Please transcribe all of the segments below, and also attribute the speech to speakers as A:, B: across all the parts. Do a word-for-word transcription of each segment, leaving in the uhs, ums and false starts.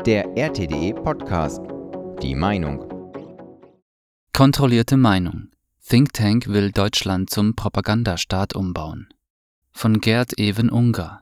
A: Der R T D E Podcast. Die Meinung.
B: Kontrollierte Meinung. Think Tank will Deutschland zum Propagandastaat umbauen. Von Gerd Even Unger.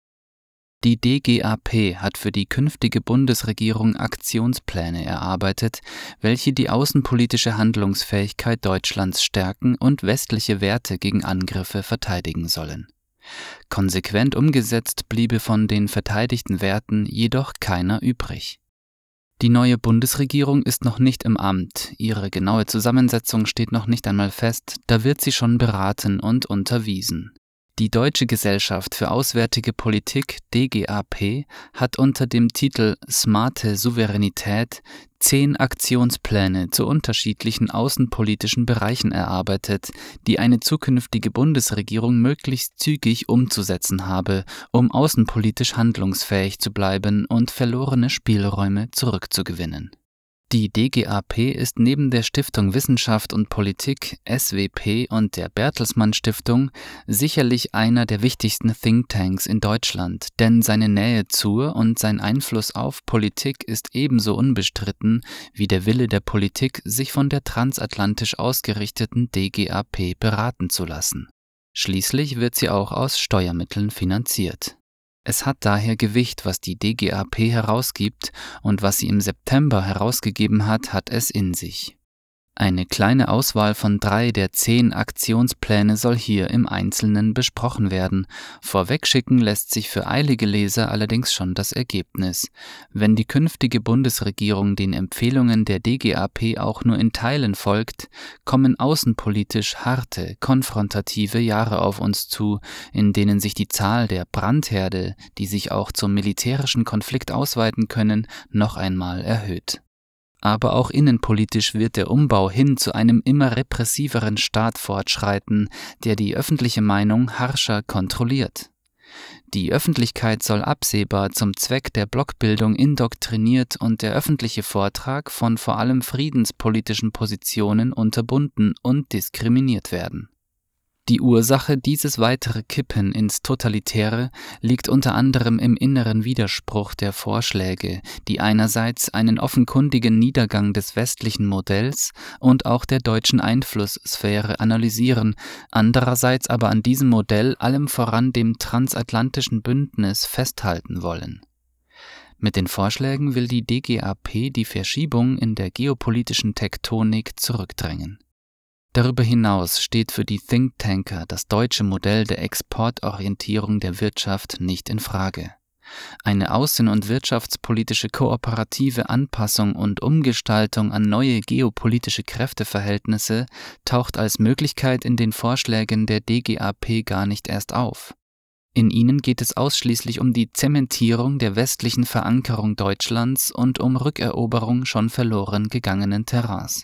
B: Die D G A P hat für die künftige Bundesregierung Aktionspläne erarbeitet, welche die außenpolitische Handlungsfähigkeit Deutschlands stärken und westliche Werte gegen Angriffe verteidigen sollen. Konsequent umgesetzt bliebe von den verteidigten Werten jedoch keiner übrig. Die neue Bundesregierung ist noch nicht im Amt, ihre genaue Zusammensetzung steht noch nicht einmal fest, da wird sie schon beraten und unterwiesen. Die Deutsche Gesellschaft für Auswärtige Politik D G A P hat unter dem Titel Smarte Souveränität zehn Aktionspläne zu unterschiedlichen außenpolitischen Bereichen erarbeitet, die eine zukünftige Bundesregierung möglichst zügig umzusetzen habe, um außenpolitisch handlungsfähig zu bleiben und verlorene Spielräume zurückzugewinnen. Die D G A P ist neben der Stiftung Wissenschaft und Politik S W P und der Bertelsmann Stiftung sicherlich einer der wichtigsten Thinktanks in Deutschland, denn seine Nähe zur und sein Einfluss auf Politik ist ebenso unbestritten wie der Wille der Politik, sich von der transatlantisch ausgerichteten D G A P beraten zu lassen. Schließlich wird sie auch aus Steuermitteln finanziert. Es hat daher Gewicht, was die D G A P herausgibt, und was sie im September herausgegeben hat, hat es in sich. Eine kleine Auswahl von drei der zehn Aktionspläne soll hier im Einzelnen besprochen werden. Vorwegschicken lässt sich für eilige Leser allerdings schon das Ergebnis. Wenn die künftige Bundesregierung den Empfehlungen der D G A P auch nur in Teilen folgt, kommen außenpolitisch harte, konfrontative Jahre auf uns zu, in denen sich die Zahl der Brandherde, die sich auch zum militärischen Konflikt ausweiten können, noch einmal erhöht. Aber auch innenpolitisch wird der Umbau hin zu einem immer repressiveren Staat fortschreiten, der die öffentliche Meinung harscher kontrolliert. Die Öffentlichkeit soll absehbar zum Zweck der Blockbildung indoktriniert und der öffentliche Vortrag von vor allem friedenspolitischen Positionen unterbunden und diskriminiert werden. Die Ursache dieses weitere Kippen ins Totalitäre liegt unter anderem im inneren Widerspruch der Vorschläge, die einerseits einen offenkundigen Niedergang des westlichen Modells und auch der deutschen Einflusssphäre analysieren, andererseits aber an diesem Modell allem voran dem transatlantischen Bündnis festhalten wollen. Mit den Vorschlägen will die D G A P die Verschiebung in der geopolitischen Tektonik zurückdrängen. Darüber hinaus steht für die Thinktanker das deutsche Modell der Exportorientierung der Wirtschaft nicht in Frage. Eine außen- und wirtschaftspolitische kooperative Anpassung und Umgestaltung an neue geopolitische Kräfteverhältnisse taucht als Möglichkeit in den Vorschlägen der D G A P gar nicht erst auf. In ihnen geht es ausschließlich um die Zementierung der westlichen Verankerung Deutschlands und um Rückeroberung schon verloren gegangenen Terrains.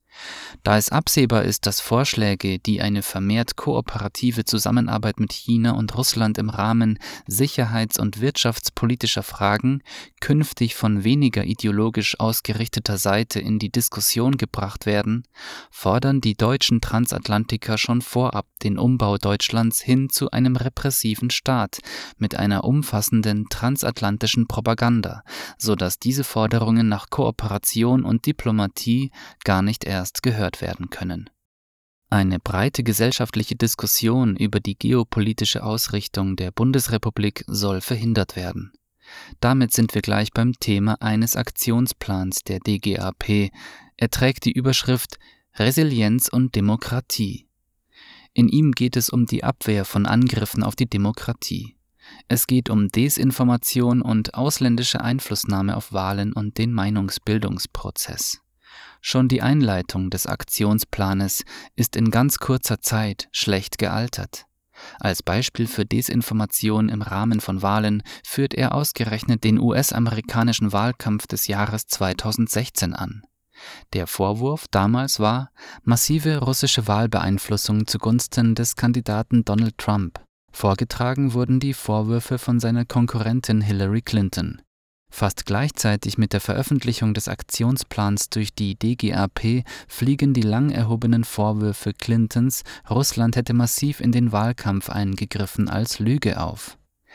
B: Da es absehbar ist, dass Vorschläge, die eine vermehrt kooperative Zusammenarbeit mit China und Russland im Rahmen sicherheits- und wirtschaftspolitischer Fragen künftig von weniger ideologisch ausgerichteter Seite in die Diskussion gebracht werden, fordern die deutschen Transatlantiker schon vorab den Umbau Deutschlands hin zu einem repressiven Staat mit einer umfassenden transatlantischen Propaganda, sodass diese Forderungen nach Kooperation und Diplomatie gar nicht erst gehört werden können. Eine breite gesellschaftliche Diskussion über die geopolitische Ausrichtung der Bundesrepublik soll verhindert werden. Damit sind wir gleich beim Thema eines Aktionsplans der D G A P. Er trägt die Überschrift Resilienz und Demokratie. In ihm geht es um die Abwehr von Angriffen auf die Demokratie. Es geht um Desinformation und ausländische Einflussnahme auf Wahlen und den Meinungsbildungsprozess. Schon die Einleitung des Aktionsplanes ist in ganz kurzer Zeit schlecht gealtert. Als Beispiel für Desinformation im Rahmen von Wahlen führt er ausgerechnet den U S-amerikanischen Wahlkampf des Jahres zweitausendsechzehn an. Der Vorwurf damals war massive russische Wahlbeeinflussung zugunsten des Kandidaten Donald Trump. Vorgetragen wurden die Vorwürfe von seiner Konkurrentin Hillary Clinton. Fast gleichzeitig mit der Veröffentlichung des Aktionsplans durch die D G A P fliegen die lang erhobenen Vorwürfe Clintons, Russland hätte massiv in den Wahlkampf eingegriffen, als Lüge auf.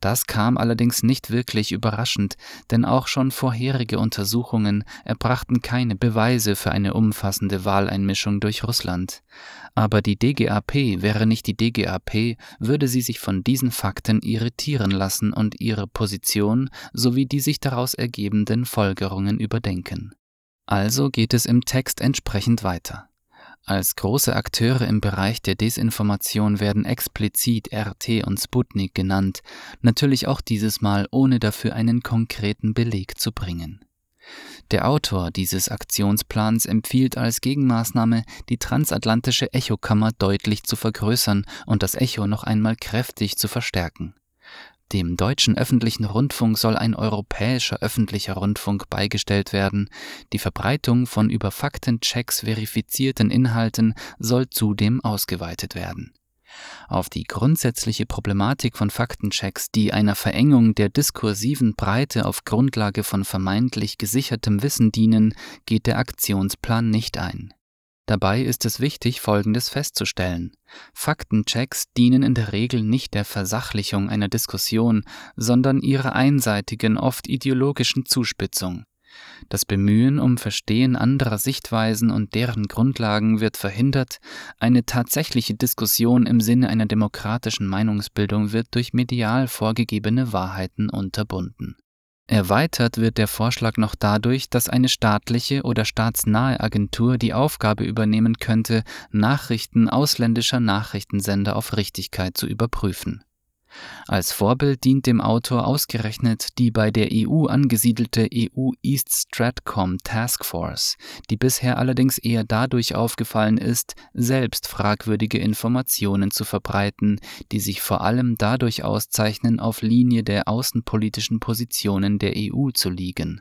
B: Das kam allerdings nicht wirklich überraschend, denn auch schon vorherige Untersuchungen erbrachten keine Beweise für eine umfassende Wahleinmischung durch Russland. Aber die D G A P wäre nicht die D G A P, würde sie sich von diesen Fakten irritieren lassen und ihre Position sowie die sich daraus ergebenden Folgerungen überdenken. Also geht es im Text entsprechend weiter. Als große Akteure im Bereich der Desinformation werden explizit R T und Sputnik genannt, natürlich auch dieses Mal ohne dafür einen konkreten Beleg zu bringen. Der Autor dieses Aktionsplans empfiehlt als Gegenmaßnahme, die transatlantische Echokammer deutlich zu vergrößern und das Echo noch einmal kräftig zu verstärken. Dem deutschen öffentlichen Rundfunk soll ein europäischer öffentlicher Rundfunk beigestellt werden. Die Verbreitung von über Faktenchecks verifizierten Inhalten soll zudem ausgeweitet werden. Auf die grundsätzliche Problematik von Faktenchecks, die einer Verengung der diskursiven Breite auf Grundlage von vermeintlich gesichertem Wissen dienen, geht der Aktionsplan nicht ein. Dabei ist es wichtig, Folgendes festzustellen: Faktenchecks dienen in der Regel nicht der Versachlichung einer Diskussion, sondern ihrer einseitigen, oft ideologischen Zuspitzung. Das Bemühen um Verstehen anderer Sichtweisen und deren Grundlagen wird verhindert, eine tatsächliche Diskussion im Sinne einer demokratischen Meinungsbildung wird durch medial vorgegebene Wahrheiten unterbunden. Erweitert wird der Vorschlag noch dadurch, dass eine staatliche oder staatsnahe Agentur die Aufgabe übernehmen könnte, Nachrichten ausländischer Nachrichtensender auf Richtigkeit zu überprüfen. Als Vorbild dient dem Autor ausgerechnet die bei der E U angesiedelte E U East Stratcom Task Force, die bisher allerdings eher dadurch aufgefallen ist, selbst fragwürdige Informationen zu verbreiten, die sich vor allem dadurch auszeichnen, auf Linie der außenpolitischen Positionen der E U zu liegen.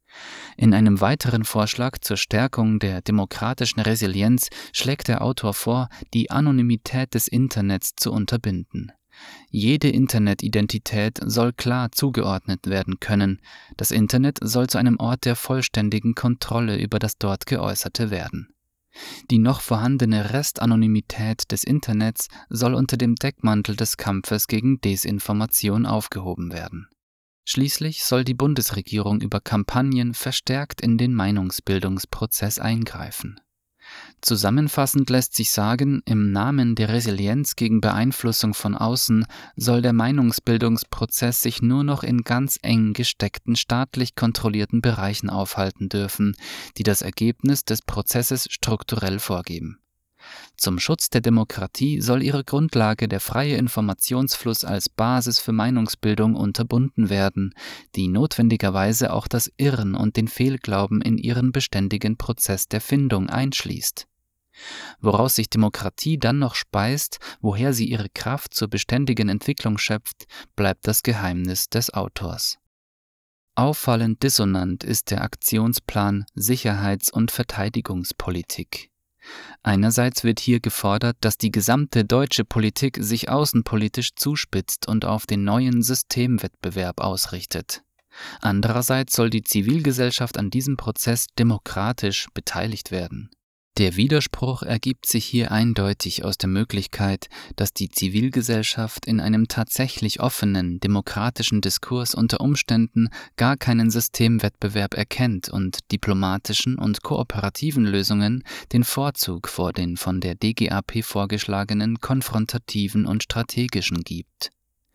B: In einem weiteren Vorschlag zur Stärkung der demokratischen Resilienz schlägt der Autor vor, die Anonymität des Internets zu unterbinden. Jede Internetidentität soll klar zugeordnet werden können. Das Internet soll zu einem Ort der vollständigen Kontrolle über das dort Geäußerte werden. Die noch vorhandene Restanonymität des Internets soll unter dem Deckmantel des Kampfes gegen Desinformation aufgehoben werden. Schließlich soll die Bundesregierung über Kampagnen verstärkt in den Meinungsbildungsprozess eingreifen. Zusammenfassend lässt sich sagen, im Namen der Resilienz gegen Beeinflussung von außen soll der Meinungsbildungsprozess sich nur noch in ganz eng gesteckten, staatlich kontrollierten Bereichen aufhalten dürfen, die das Ergebnis des Prozesses strukturell vorgeben. Zum Schutz der Demokratie soll ihre Grundlage der freie Informationsfluss als Basis für Meinungsbildung unterbunden werden, die notwendigerweise auch das Irren und den Fehlglauben in ihren beständigen Prozess der Findung einschließt. Woraus sich Demokratie dann noch speist, woher sie ihre Kraft zur beständigen Entwicklung schöpft, bleibt das Geheimnis des Autors. Auffallend dissonant ist der Aktionsplan Sicherheits- und Verteidigungspolitik. Einerseits wird hier gefordert, dass die gesamte deutsche Politik sich außenpolitisch zuspitzt und auf den neuen Systemwettbewerb ausrichtet. Andererseits soll die Zivilgesellschaft an diesem Prozess demokratisch beteiligt werden. Der Widerspruch ergibt sich hier eindeutig aus der Möglichkeit, dass die Zivilgesellschaft in einem tatsächlich offenen, demokratischen Diskurs unter Umständen gar keinen Systemwettbewerb erkennt und diplomatischen und kooperativen Lösungen den Vorzug vor den von der D G A P vorgeschlagenen konfrontativen und strategischen gibt.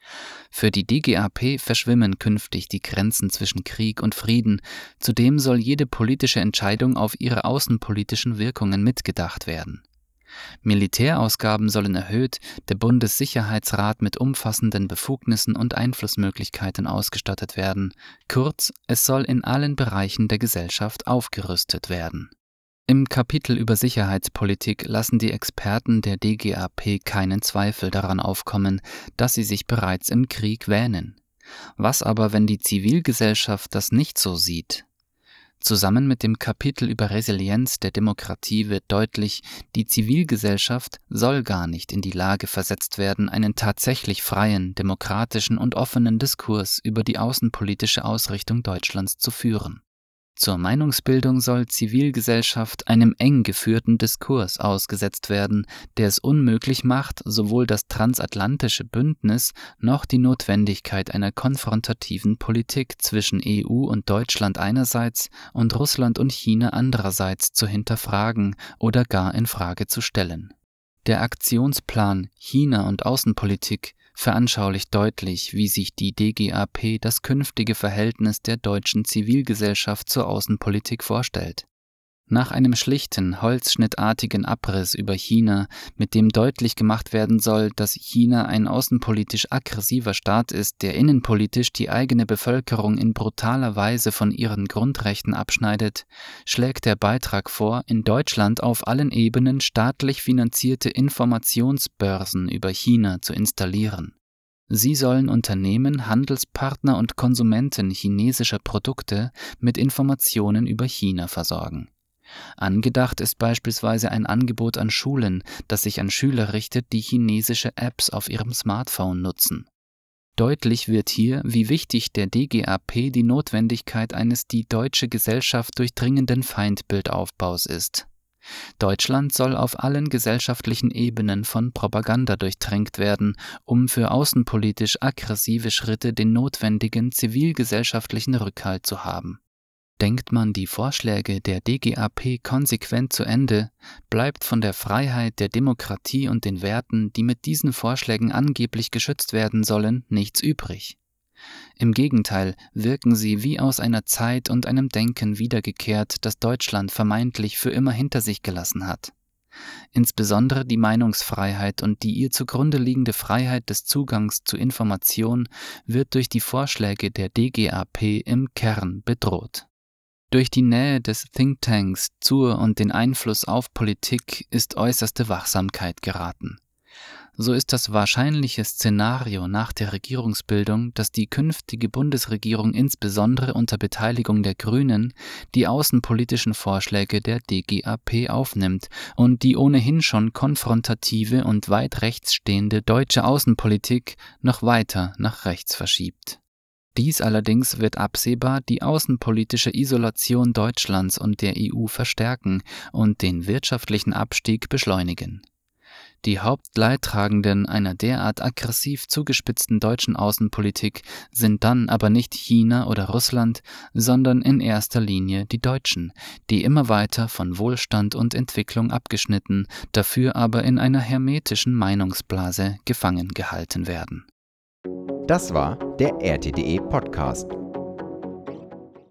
B: Für die D G A P verschwimmen künftig die Grenzen zwischen Krieg und Frieden, zudem soll jede politische Entscheidung auf ihre außenpolitischen Wirkungen mitgedacht werden. Militärausgaben sollen erhöht, der Bundessicherheitsrat mit umfassenden Befugnissen und Einflussmöglichkeiten ausgestattet werden, kurz, es soll in allen Bereichen der Gesellschaft aufgerüstet werden. Im Kapitel über Sicherheitspolitik lassen die Experten der D G A P keinen Zweifel daran aufkommen, dass sie sich bereits im Krieg wähnen. Was aber, wenn die Zivilgesellschaft das nicht so sieht? Zusammen mit dem Kapitel über Resilienz der Demokratie wird deutlich, die Zivilgesellschaft soll gar nicht in die Lage versetzt werden, einen tatsächlich freien, demokratischen und offenen Diskurs über die außenpolitische Ausrichtung Deutschlands zu führen. Zur Meinungsbildung soll Zivilgesellschaft einem eng geführten Diskurs ausgesetzt werden, der es unmöglich macht, sowohl das transatlantische Bündnis noch die Notwendigkeit einer konfrontativen Politik zwischen E U und Deutschland einerseits und Russland und China andererseits zu hinterfragen oder gar in Frage zu stellen. Der Aktionsplan China und Außenpolitik veranschaulicht deutlich, wie sich die D G A P das künftige Verhältnis der deutschen Zivilgesellschaft zur Außenpolitik vorstellt. Nach einem schlichten, holzschnittartigen Abriss über China, mit dem deutlich gemacht werden soll, dass China ein außenpolitisch aggressiver Staat ist, der innenpolitisch die eigene Bevölkerung in brutaler Weise von ihren Grundrechten abschneidet, schlägt der Beitrag vor, in Deutschland auf allen Ebenen staatlich finanzierte Informationsbörsen über China zu installieren. Sie sollen Unternehmen, Handelspartner und Konsumenten chinesischer Produkte mit Informationen über China versorgen. Angedacht ist beispielsweise ein Angebot an Schulen, das sich an Schüler richtet, die chinesische Apps auf ihrem Smartphone nutzen. Deutlich wird hier, wie wichtig der D G A P die Notwendigkeit eines die deutsche Gesellschaft durchdringenden Feindbildaufbaus ist. Deutschland soll auf allen gesellschaftlichen Ebenen von Propaganda durchtränkt werden, um für außenpolitisch aggressive Schritte den notwendigen zivilgesellschaftlichen Rückhalt zu haben. Denkt man die Vorschläge der D G A P konsequent zu Ende, bleibt von der Freiheit, der Demokratie und den Werten, die mit diesen Vorschlägen angeblich geschützt werden sollen, nichts übrig. Im Gegenteil wirken sie wie aus einer Zeit und einem Denken wiedergekehrt, das Deutschland vermeintlich für immer hinter sich gelassen hat. Insbesondere die Meinungsfreiheit und die ihr zugrunde liegende Freiheit des Zugangs zu Information wird durch die Vorschläge der D G A P im Kern bedroht. Durch die Nähe des Thinktanks zur und den Einfluss auf Politik ist äußerste Wachsamkeit geraten. So ist das wahrscheinliche Szenario nach der Regierungsbildung, dass die künftige Bundesregierung insbesondere unter Beteiligung der Grünen die außenpolitischen Vorschläge der D G A P aufnimmt und die ohnehin schon konfrontative und weit rechts stehende deutsche Außenpolitik noch weiter nach rechts verschiebt. Dies allerdings wird absehbar die außenpolitische Isolation Deutschlands und der E U verstärken und den wirtschaftlichen Abstieg beschleunigen. Die Hauptleidtragenden einer derart aggressiv zugespitzten deutschen Außenpolitik sind dann aber nicht China oder Russland, sondern in erster Linie die Deutschen, die immer weiter von Wohlstand und Entwicklung abgeschnitten, dafür aber in einer hermetischen Meinungsblase gefangen gehalten werden.
A: Das war der R T D E Podcast.